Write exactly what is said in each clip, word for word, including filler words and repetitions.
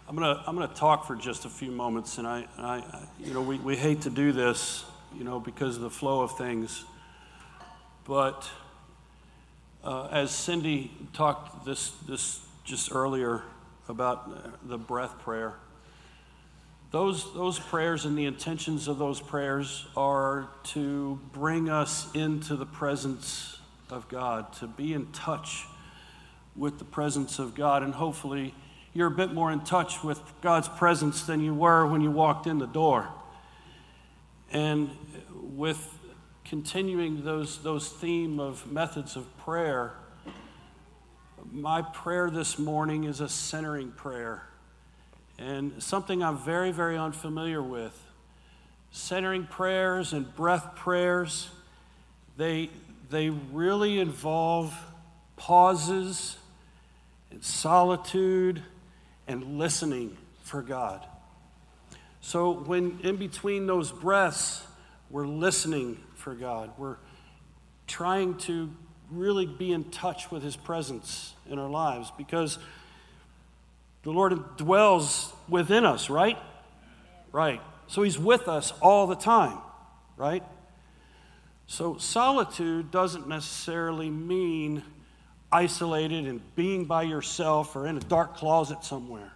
I'm gonna I'm gonna talk for just a few moments, and I, I you know, we, we hate to do this, you know, because of the flow of things. But uh, as Cindy talked this this just earlier about the breath prayer, those those prayers and the intentions of those prayers are to bring us into the presence of God, to be in touch with the presence of God, and hopefully you're a bit more in touch with God's presence than you were when you walked in the door. And with continuing those, those theme of methods of prayer, my prayer this morning is a centering prayer, and something I'm very, very unfamiliar with. Centering prayers and breath prayers, they, they really involve pauses and solitude and listening for God. So when in between those breaths, we're listening for God. We're trying to really be in touch with His presence in our lives, because the Lord dwells within us, right? Right. So He's with us all the time, right? So solitude doesn't necessarily mean isolated and being by yourself or in a dark closet somewhere.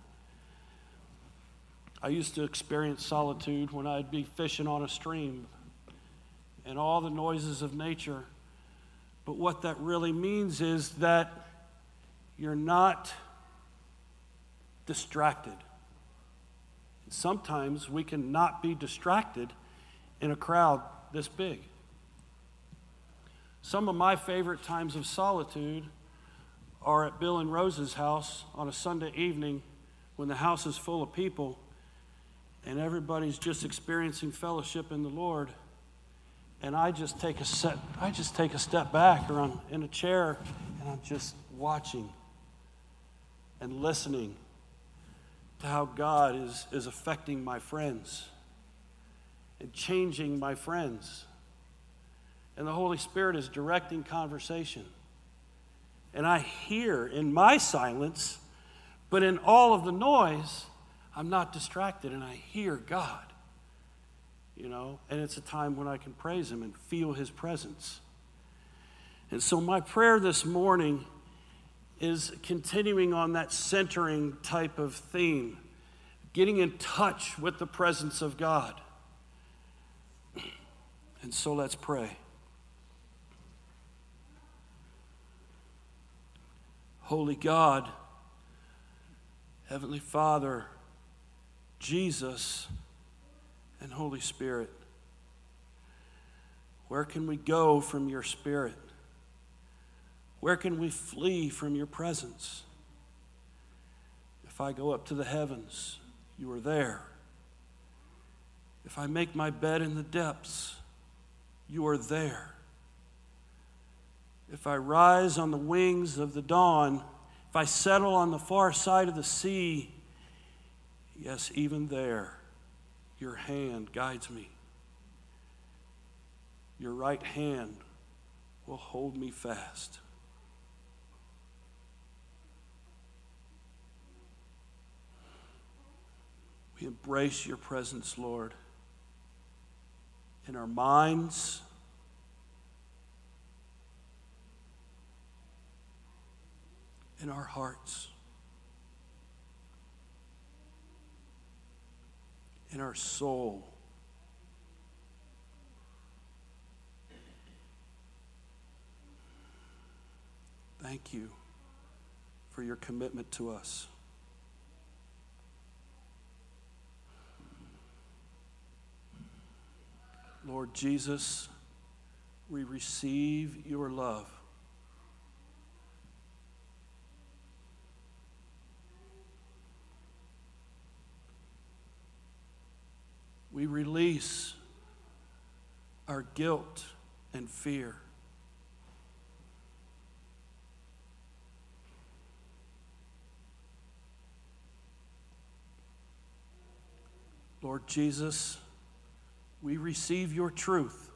I used to experience solitude when I'd be fishing on a stream and all the noises of nature. But what that really means is that you're not distracted. Sometimes we can not be distracted in a crowd this big. Some of my favorite times of solitude are at Bill and Rose's house on a Sunday evening when the house is full of people and everybody's just experiencing fellowship in the Lord. And I just take a set, I just take a step back, or I'm in a chair and I'm just watching and listening to how God is, is affecting my friends and changing my friends. And the Holy Spirit is directing conversation. And I hear in my silence, but in all of the noise, I'm not distracted and I hear God. You know, and it's a time when I can praise Him and feel His presence. And so my prayer this morning is continuing on that centering type of theme, getting in touch with the presence of God. And so let's pray. Holy God, Heavenly Father, Jesus, and Holy Spirit, where can we go from your Spirit? Where can we flee from your presence? If I go up to the heavens, you are there. If I make my bed in the depths, you are there. If I rise on the wings of the dawn, if I settle on the far side of the sea, yes, even there, your hand guides me. Your right hand will hold me fast. We embrace your presence, Lord, in our minds, in our hearts, in our soul. Thank you for your commitment to us. Lord Jesus, we receive your love. We release our guilt and fear. Lord Jesus, we receive your truth.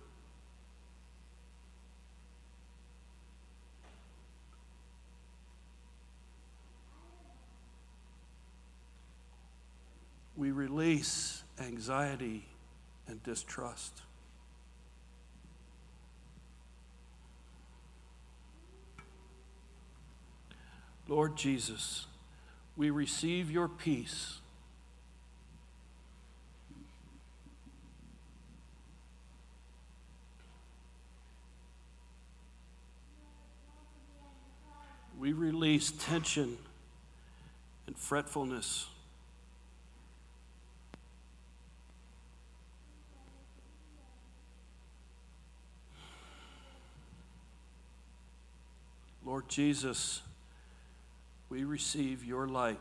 We release anxiety and distrust. Lord Jesus, we receive your peace. We release tension and fretfulness. Lord Jesus, we receive your light.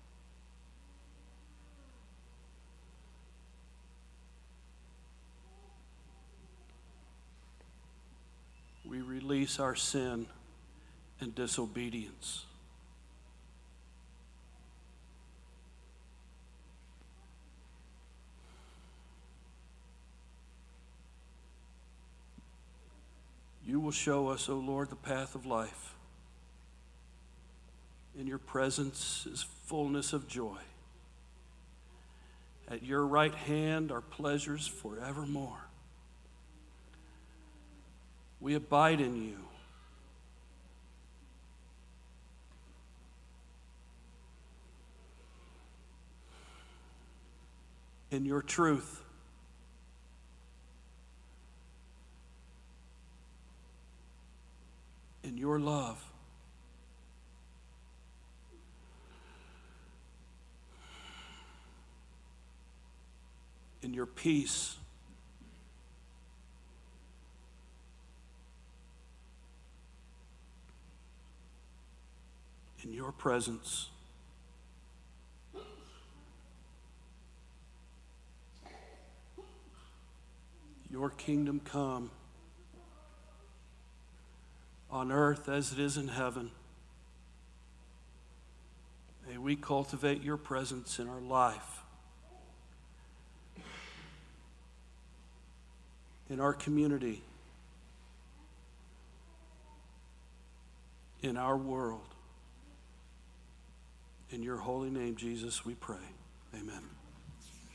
We release our sin and disobedience. You will show us, O Lord, the path of life. In your presence is fullness of joy. At your right hand are pleasures forevermore. We abide in you. In your truth. In your love. In your peace. In your presence. Your kingdom come on earth as it is in heaven. May we cultivate your presence in our life, in our community, in our world. In your holy name, Jesus, we pray. Amen.